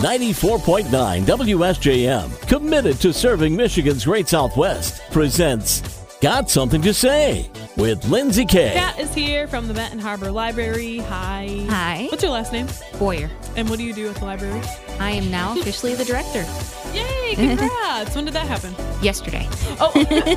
94.9 WSJM, committed to serving Michigan's Great Southwest, presents Got Something to Say with Lindsay Kay. Kat is here from the Benton Harbor Library. Hi. Hi. What's your last name? Boyer. And what do you do at the library? I am now officially the director. Yay, congrats. When did that happen? Yesterday. Oh.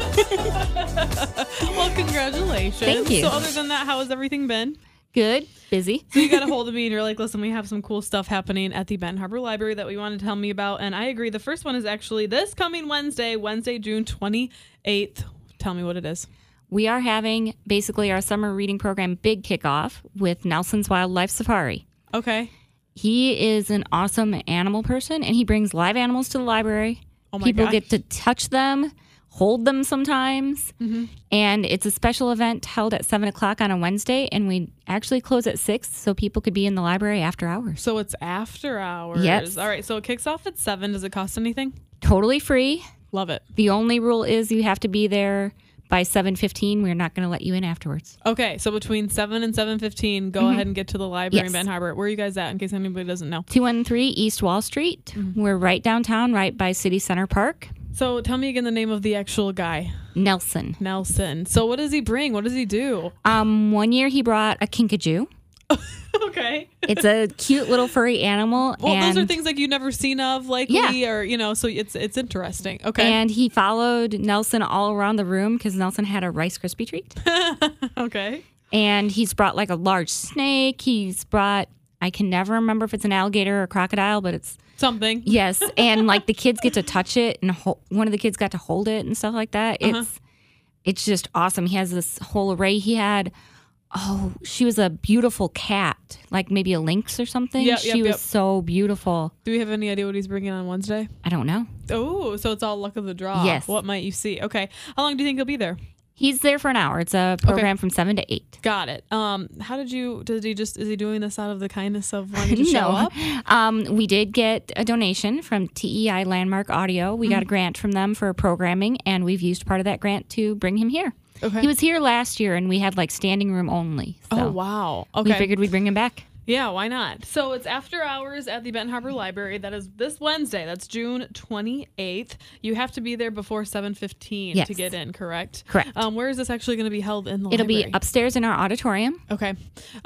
Well, congratulations. Thank you. So other than that, how has everything been? Good. Busy. So you got a hold of me and you're like, listen, we have some cool stuff happening at the Benton Harbor Library that we want to tell me about. And I agree. The first one is actually this coming Wednesday, June 28th. Tell me what it is. We are having basically our summer reading program big kickoff with Nelson's Wildlife Safari. Okay. He is an awesome animal person, and he brings live animals to the library. Oh my People gosh. get to touch them, hold them sometimes. Mm-hmm. And it's a special event held at 7 o'clock on a Wednesday, and we actually close at 6 so people could be in the library after hours. So it's after hours. Yes. All right. So it kicks off at 7. Does it cost anything? Totally free. Love it. The only rule is you have to be there by 7:15. We're not going to let you in afterwards. Okay, so between 7 and 7:15, go ahead and get to the library in Yes. Benton Harbor. Where are you guys at, in case anybody doesn't know? 213 East Wall Street. We're right downtown, right by City Center Park. So tell me again the name of the actual guy. Nelson. Nelson. So what does he bring? What does he do? 1 year he brought a kinkajou. Okay. It's a cute little furry animal. Well, and, those are things like you never seen of, likely, Yeah. or, so it's interesting. Okay. And he followed Nelson all around the room because Nelson had a Rice Krispie treat. Okay. And he's brought like a large snake. He's brought, I can never remember if it's an alligator or a crocodile, but it's, Something. yes. And like the kids get to touch it, and one of the kids got to hold it and stuff like that. It's just awesome. He has this whole array. He had, she was a beautiful cat, like maybe a lynx or something. She was so beautiful. Do we have any idea what he's bringing on Wednesday? I don't know. Oh, so it's all luck of the draw. Yes. What might you see? Okay. How long do you think he'll be there? He's there for an hour. It's a program from 7 to 8. Got it. Is he doing this out of the kindness of wanting to show up? We did get a donation from TEI Landmark Audio. We got a grant from them for programming, and we've used part of that grant to bring him here. Okay. He was here last year, and we had like standing room only. So Oh, wow. Okay. we figured we'd bring him back. Yeah, why not? So it's after hours at the Benton Harbor Library. That is this Wednesday. That's June 28th. You have to be there before 7:15 Yes. to get in, correct? Correct. Where is this actually going to be held in the It'll library? be upstairs in our auditorium. Okay.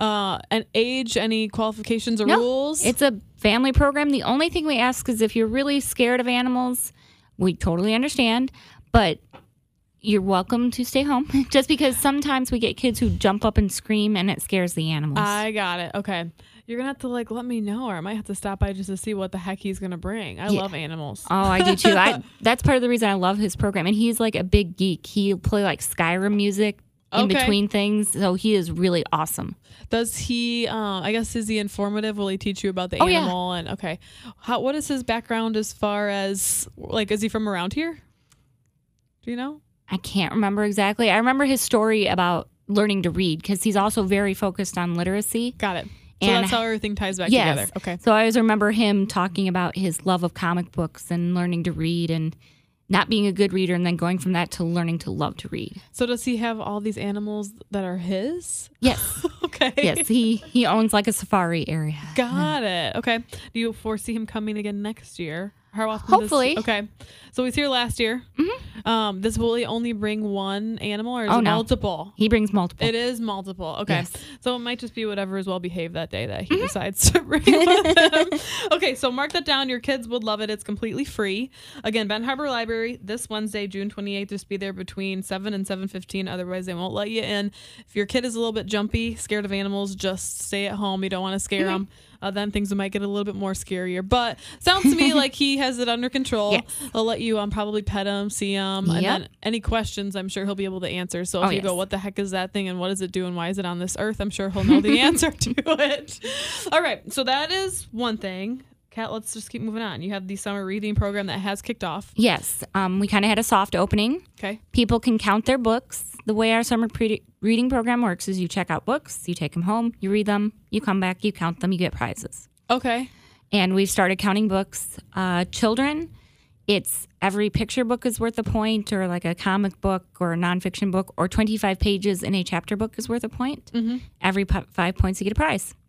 And age, any qualifications or No, rules? it's a family program. The only thing we ask is if you're really scared of animals, we totally understand, but you're welcome to stay home just because sometimes we get kids who jump up and scream and it scares the animals. I got it. Okay. You're going to have to let me know, or I might have to stop by just to see what the heck he's going to bring. I love animals. Oh, I do too. That's part of the reason I love his program. And he's like a big geek. He'll play like Skyrim music in between things. So he is really awesome. Does he, is he informative? Will he teach you about the Oh, yeah. animal? And okay. What is his background as far as, is he from around here? Do you know? I can't remember exactly. I remember his story about learning to read because he's also very focused on literacy. Got it. So And- that's how everything ties back Yes. together. Okay. So I always remember him talking about his love of comic books and learning to read and not being a good reader and then going from that to learning to love to read. So does he have all these animals that are his? Yes. Okay. Yes. He owns like a safari area. Got it. Okay. Do you foresee him coming again next year? How often? Hopefully. Okay. So he's here last year. Mm-hmm. Will he only bring one animal, or is it no. multiple? He brings multiple. It is multiple. Okay. Yes. So it might just be whatever is well behaved that day that he decides to bring with him. Okay, so mark that down. Your kids would love it. It's completely free. Again, Benton Harbor Library this Wednesday, June 28th. Just be there between 7 and 7:15. Otherwise, they won't let you in. If your kid is a little bit jumpy, scared of animals, just stay at home. You don't want to scare them. Then things might get a little bit more scarier. But sounds to me like he has it under control. Yes. He'll let you probably pet him, see him, and then any questions, I'm sure he'll be able to answer. So if you go, what the heck is that thing, and what does it do, and why is it on this earth, I'm sure he'll know the answer to it. All right, so that is one thing. Kat, let's just keep moving on. You have the summer reading program that has kicked off. Yes. We kind of had a soft opening. Okay. People can count their books. The way our summer reading program works is you check out books, you take them home, you read them, you come back, you count them, you get prizes. Okay. And we've started counting books. Children, it's every picture book is worth a point, or like a comic book or a nonfiction book, or 25 pages in a chapter book is worth a point. Mm-hmm. Every 5 points you get a prize.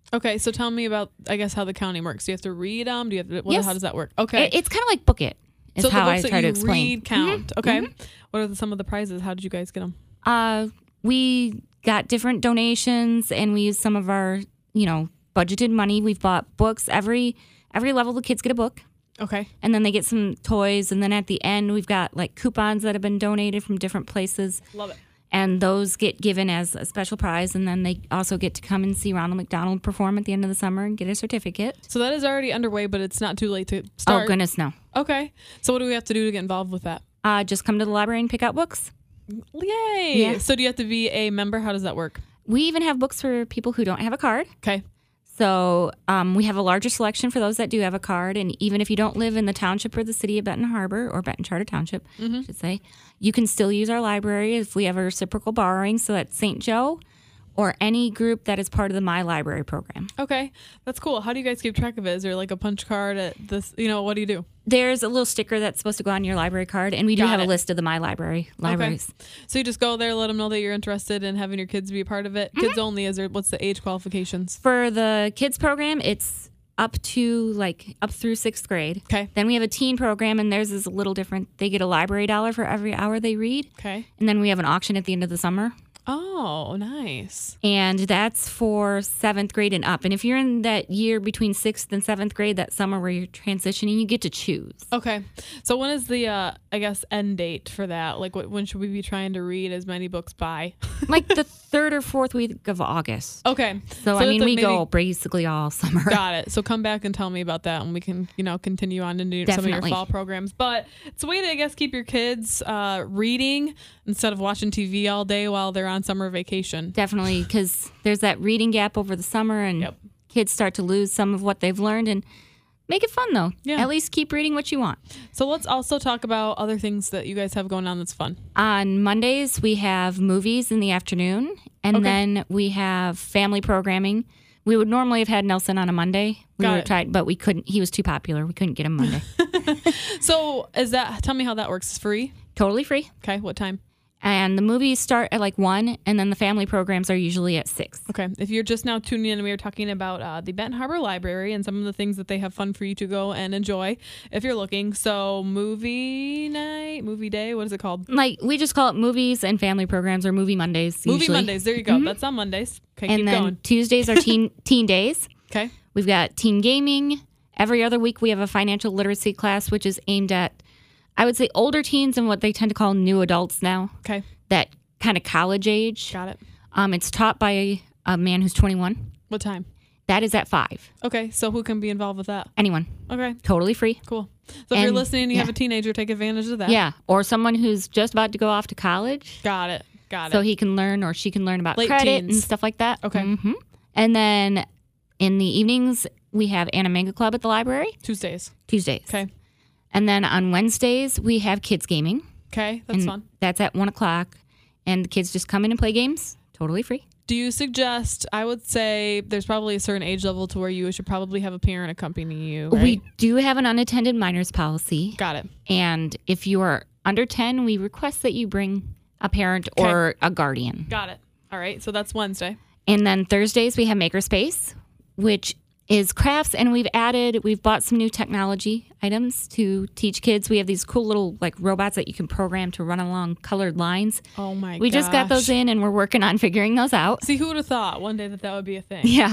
Okay, so tell me about, I guess, how the counting works. Do you have to read them? Do you have to, Yes. how does that work? Okay. It's kind of like Book It, is So the how I books that try to you explain. read count. Okay. What are some of the prizes? How did you guys get them? We got different donations, and we used some of our, budgeted money. We've bought books. Every level, the kids get a book, Okay. and then they get some toys. And then at the end, we've got like coupons that have been donated from different places. Love it. And those get given as a special prize. And then they also get to come and see Ronald McDonald perform at the end of the summer and get a certificate. So that is already underway, but it's not too late to start. Oh, goodness, no. Okay. So what do we have to do to get involved with that? Just come to the library and pick out books. Yay. Yeah. So do you have to be a member? How does that work? We even have books for people who don't have a card. Okay. So we have a larger selection for those that do have a card. And even if you don't live in the township or the city of Benton Harbor, or Benton Charter Township, I should say, you can still use our library if we have a reciprocal borrowing. So that's St. Joe or any group that is part of the My Library program. Okay. That's cool. How do you guys keep track of it? Is there like a punch card at this? What do you do? There's a little sticker that's supposed to go on your library card. And we do Got have it. a list of the My Library libraries. Okay. So you just go there, let them know that you're interested in having your kids be a part of it. Kids only. What's the age qualifications? For the kids program, it's up through 6th grade. Okay. Then we have a teen program, and theirs is a little different. They get a library dollar for every hour they read. Okay. And then we have an auction at the end of the summer. Oh, nice. And that's for 7th grade and up. And if you're in that year between 6th and 7th grade, that summer where you're transitioning, you get to choose. Okay. So when is the, end date for that? Like, when should we be trying to read as many books by? Like the 3rd or 4th week of August. Okay. So I it's mean, like we maybe- go basically all summer. Got it. So come back and tell me about that, and we can, continue on into some of Definitely. your fall programs. But it's a way to, I guess, keep your kids reading instead of watching TV all day while they're on summer vacation. Definitely, because there's that reading gap over the summer, and Yep. kids start to lose some of what they've learned. And make it fun, though. Yeah. At least keep reading what you want. So let's also talk about other things that you guys have going on that's fun. On Mondays, we have movies in the afternoon, and Okay. then we have family programming. We would normally have had Nelson on a Monday. Got it. But we couldn't. He was too popular. We couldn't get him Monday. So tell me how that works. It's free? Totally free. Okay. What time? And the movies start at 1, and then the family programs are usually at 6. Okay. If you're just now tuning in, we were talking about the Benton Harbor Library and some of the things that they have fun for you to go and enjoy if you're looking. So movie night, movie day, what is it called? We just call it movies and family programs, or movie Mondays. Movie usually. Mondays. There you go. That's on Mondays. Okay, And keep then going. Tuesdays are teen days. Okay. We've got teen gaming. Every other week we have a financial literacy class, which is aimed at, I would say, older teens and what they tend to call new adults now. Okay. That kind of college age. Got it. It's taught by a man who's 21. What time? That is at 5. Okay. So who can be involved with that? Anyone. Okay. Totally free. Cool. So if you're And- listening and you yeah. have a teenager, take advantage of that. Yeah. Or someone who's just about to go off to college. Got it. So he can learn, or she can learn about Late credit teens. and stuff like that. Okay. Mhm. And then in the evenings, we have Animanga Club at the library, Tuesdays. Tuesdays. Okay. And then on Wednesdays, we have kids gaming. Okay. That's and fun. That's at 1 o'clock. And the kids just come in and play games, totally free. Do you suggest, I would say there's probably a certain age level to where you should probably have a parent accompany you, right? We do have an unattended minors policy. Got it. And if you are under 10, we request that you bring a parent or a guardian. Got it. All right. So that's Wednesday. And then Thursdays, we have Makerspace, which is crafts. And we've bought some new technology items to teach kids. We have these cool little robots that you can program to run along colored lines. Oh my god. We just got those in, and we're working on figuring those out. See, who would have thought one day that would be a thing? Yeah.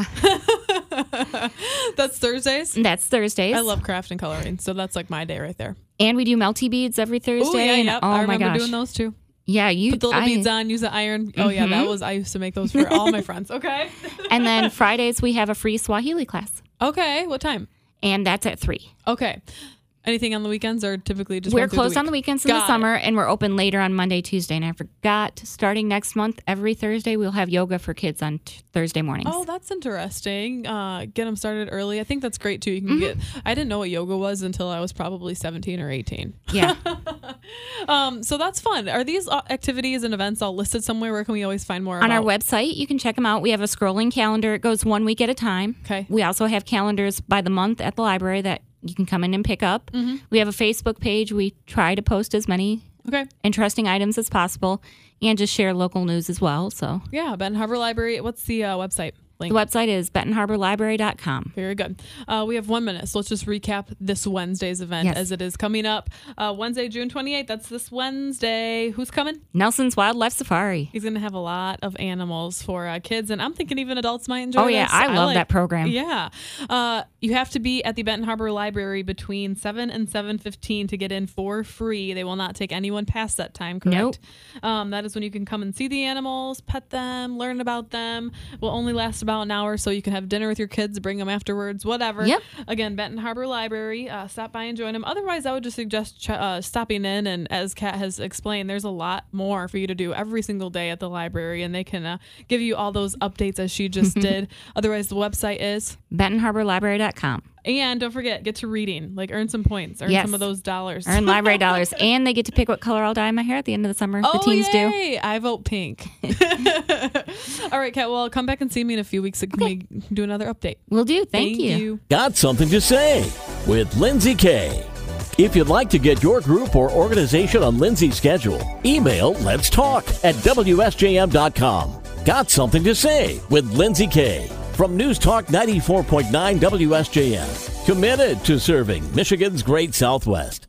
That's Thursdays? That's Thursdays. I love craft and coloring, so that's like my day right there. And we do melty beads every Thursday. Oh, yeah, and, yep. oh I my remember gosh. doing those too. Yeah, Put the little beads on, use the iron. Oh yeah, I used to make those for all my friends. Okay. And then Fridays we have a free Swahili class, Okay. What time? and that's at 3. Okay. Anything on the weekends or typically just We're one through closed on the weekends in Got the it. summer, and we're open later on Monday, Tuesday. And I forgot, starting next month, every Thursday we'll have yoga for kids on Thursday mornings. Oh, that's interesting. Get them started early. I think that's great too. You can get. I didn't know what yoga was until I was probably 17 or 18. Yeah. So that's fun. Are these activities and events all listed somewhere? Where can we always find more? On our about? website, you can check them out. We have a scrolling calendar. It goes 1 week at a time. Okay. We also have calendars by the month at the library that you can come in and pick up. We have a Facebook page. We try to post as many Okay. interesting items as possible and just share local news as well. So Yeah, Benton Harbor Library. What's the website? link? The website is BentonHarborLibrary.com. Very good. We have 1 minute, so let's just recap this Wednesday's event as it is coming up. Wednesday, June 28th. That's this Wednesday. Who's coming? Nelson's Wildlife Safari. He's going to have a lot of animals for kids, and I'm thinking even adults might enjoy Oh, yeah. this. I love that program. Yeah. You have to be at the Benton Harbor Library between 7 and 7:15 to get in for free. They will not take anyone past that time, correct? Nope. That is when you can come and see the animals, pet them, learn about them. Will only last about an hour, so you can have dinner with your kids, bring them afterwards, whatever. Yep. Again, Benton Harbor Library. Stop by and join them. Otherwise, I would just suggest stopping in, and as Kat has explained, there's a lot more for you to do every single day at the library, and they can give you all those updates as she just did. Otherwise, the website is BentonHarborLibrary.com. And don't forget, get to reading. Like, earn some points. Earn some of those dollars. Earn library dollars. And they get to pick what color I'll dye my hair at the end of the summer. The teens do. I vote pink. All right, Kat. Well, come back and see me in a few weeks. So can we do another update? Will do. Thank you. Got something to say with Lindsay Kay. If you'd like to get your group or organization on Lindsay's schedule, email let's talk at WSJM.com. Got something to say with Lindsay Kay. From News Talk 94.9 WSJM. Committed to serving Michigan's Great Southwest.